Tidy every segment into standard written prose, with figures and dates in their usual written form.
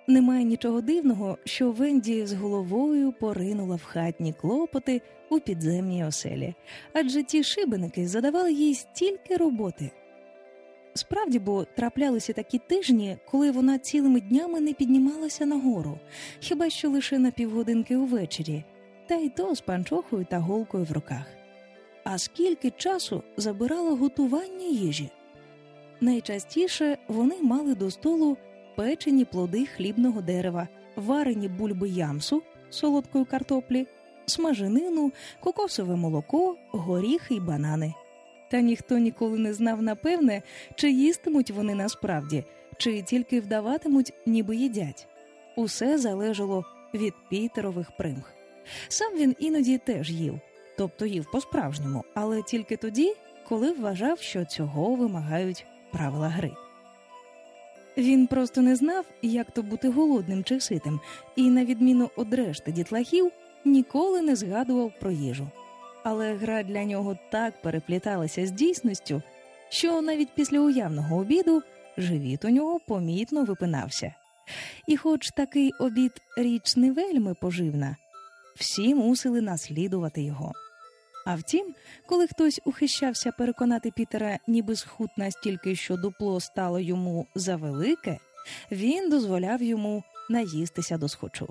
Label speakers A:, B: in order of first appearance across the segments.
A: Немає нічого дивного, що Венді з головою поринула в хатні клопоти у підземній оселі, адже ті шибеники задавали їй стільки роботи. Справді, бо траплялися такі тижні, коли вона цілими днями не піднімалася нагору, хіба що лише на півгодинки увечері, та й то з панчохою та голкою в руках. А скільки часу забирало готування їжі? Найчастіше вони мали до столу печені плоди хлібного дерева, варені бульби ямсу, солодкої картоплі, смаженину, кокосове молоко, горіхи й банани. Та ніхто ніколи не знав напевне, чи їстимуть вони насправді, чи тільки вдаватимуть, ніби їдять. Усе залежало від Пітерових примх. Сам він іноді теж їв, тобто їв по-справжньому, але тільки тоді, коли вважав, що цього вимагають правила гри. Він просто не знав, як то бути голодним чи ситим, і, на відміну від решти дітлахів, ніколи не згадував про їжу. Але гра для нього так перепліталася з дійсністю, що навіть після уявного обіду живіт у нього помітно випинався. І хоч такий обід річ не вельми поживна, всі мусили наслідувати його. А втім, коли хтось ухищався переконати Пітера, ніби схуд настільки, що дупло стало йому завелике, він дозволяв йому наїстися досхочу.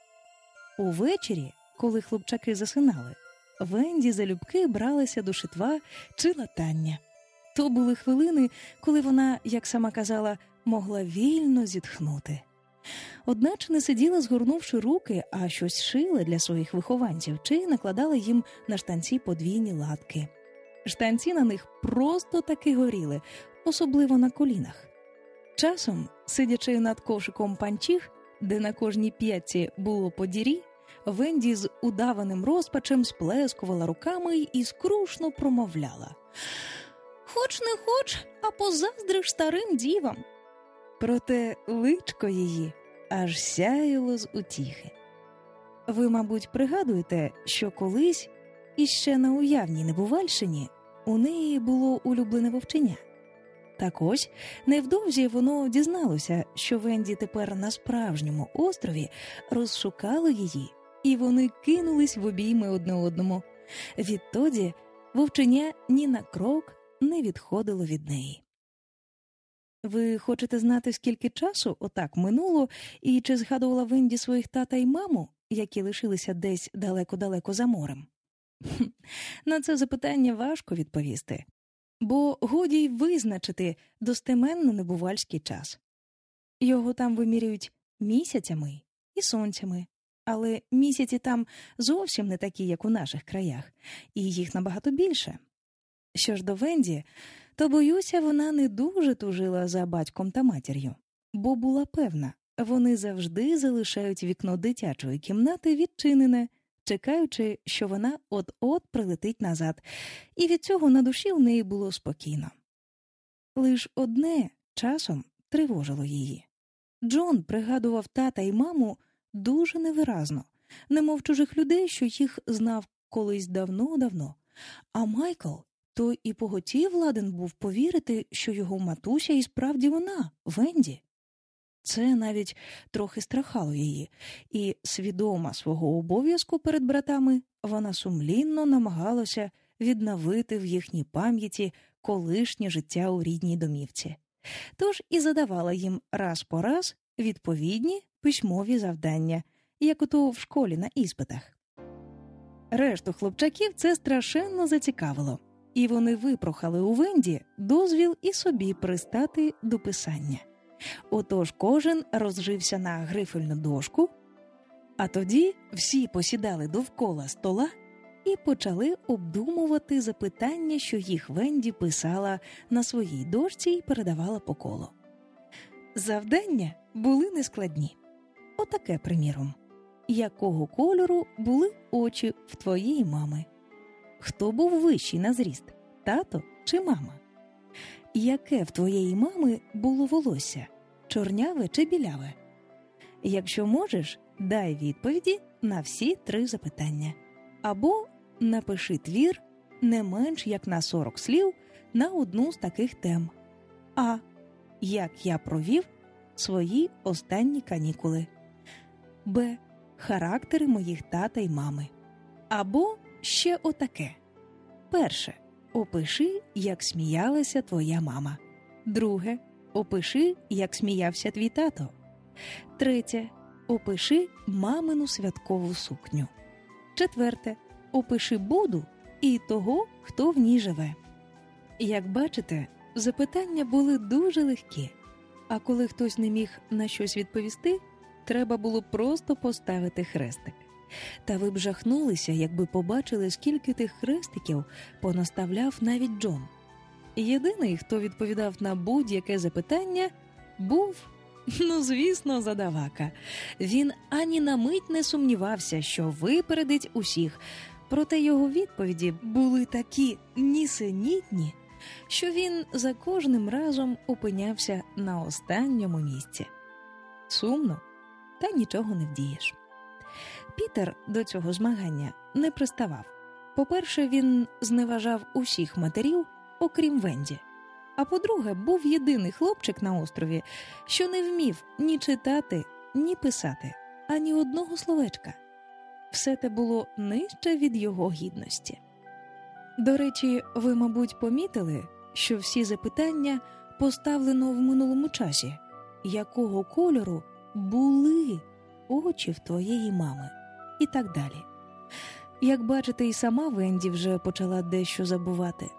A: Увечері, коли хлопчаки засинали, Венді залюбки бралася до шитва чи латання. То були хвилини, коли вона, як сама казала, могла вільно зітхнути. Одначе не сиділа, згорнувши руки, а щось шила для своїх вихованців чи накладала їм на штанці подвійні латки. Штанці на них просто таки горіли, особливо на колінах. Часом, сидячи над кошиком панчіх, де на кожній п'ятці було по дірі, Венді з удаваним розпачем сплескувала руками і скрушно промовляла: «Хоч не хоч, а позаздриш старим дівам». Проте личко її аж сяяло з утіхи. Ви, мабуть, пригадуєте, що колись, іще на уявній Небувальщині, у неї було улюблене вовченя. Так ось, невдовзі воно дізналося, що Венді тепер на справжньому острові, розшукало її, і вони кинулись в обійми одне одному. Відтоді вовченя ні на крок не відходило від неї. Ви хочете знати, скільки часу отак минуло, і чи згадувала Венді своїх тата й маму, які лишилися десь далеко-далеко за морем? На це запитання важко відповісти, бо годі й визначити достеменно небувальський час. Його там вимірюють місяцями і сонцями, але місяці там зовсім не такі, як у наших краях, і їх набагато більше. Що ж до Венді, то, боюся, вона не дуже тужила за батьком та матір'ю, бо була певна, вони завжди залишають вікно дитячої кімнати відчинене, чекаючи, що вона от-от прилетить назад, і від цього на душі в неї було спокійно. Лиш одне часом тривожило її. Джон пригадував тата й маму дуже невиразно, немов чужих людей, що їх знав колись давно-давно, а Майкл то і поготів ладен був повірити, що його матуся і справді вона, Венді. Це навіть трохи страхало її, і, свідома свого обов'язку перед братами, вона сумлінно намагалася відновити в їхній пам'яті колишнє життя у рідній домівці. Тож і задавала їм раз по раз відповідні письмові завдання, як ото в школі на іспитах. Решту хлопчаків це страшенно зацікавило, і вони випрохали у Венді дозвіл і собі пристати до писання. Отож кожен розжився на грифельну дошку, а тоді всі посідали довкола стола і почали обдумувати запитання, що їх Венді писала на своїй дошці і передавала по колу. Завдання були нескладні. Отаке, приміром. Якого кольору були очі в твоєї мами? Хто був вищий на зріст, тато чи мама? Яке в твоєї мами було волосся, чорняве чи біляве? Якщо можеш, дай відповіді на всі 3 запитання. Або напиши твір не менш як на 40 слів на одну з таких тем. А. Як я провів свої останні канікули. Б. Характери моїх тата й мами. Або ще отаке. Перше. Опиши, як сміялася твоя мама. Друге. Опиши, як сміявся твій тато. Третє. Опиши мамину святкову сукню. Четверте. Опиши Буду і того, хто в ній живе. Як бачите, запитання були дуже легкі, а коли хтось не міг на щось відповісти, треба було просто поставити хрестик. Та ви б жахнулися, якби побачили, скільки тих хрестиків понаставляв навіть Джон. Єдиний, хто відповідав на будь-яке запитання, був, звісно, задавака. Він ані на мить не сумнівався, що випередить усіх, проте його відповіді були такі нісенітні, що він за кожним разом опинявся на останньому місці. Сумно, та нічого не вдієш. Пітер до цього змагання не приставав. По-перше, він зневажав усіх матерів, окрім Венді. А по-друге, був єдиний хлопчик на острові, що не вмів ні читати, ні писати, ані одного словечка. Все те було нижче від його гідності. До речі, ви, мабуть, помітили, що всі запитання поставлено в минулому часі. Якого кольору були очі в твоєї мами? І так далі. Як бачите, і сама Венді вже почала дещо забувати.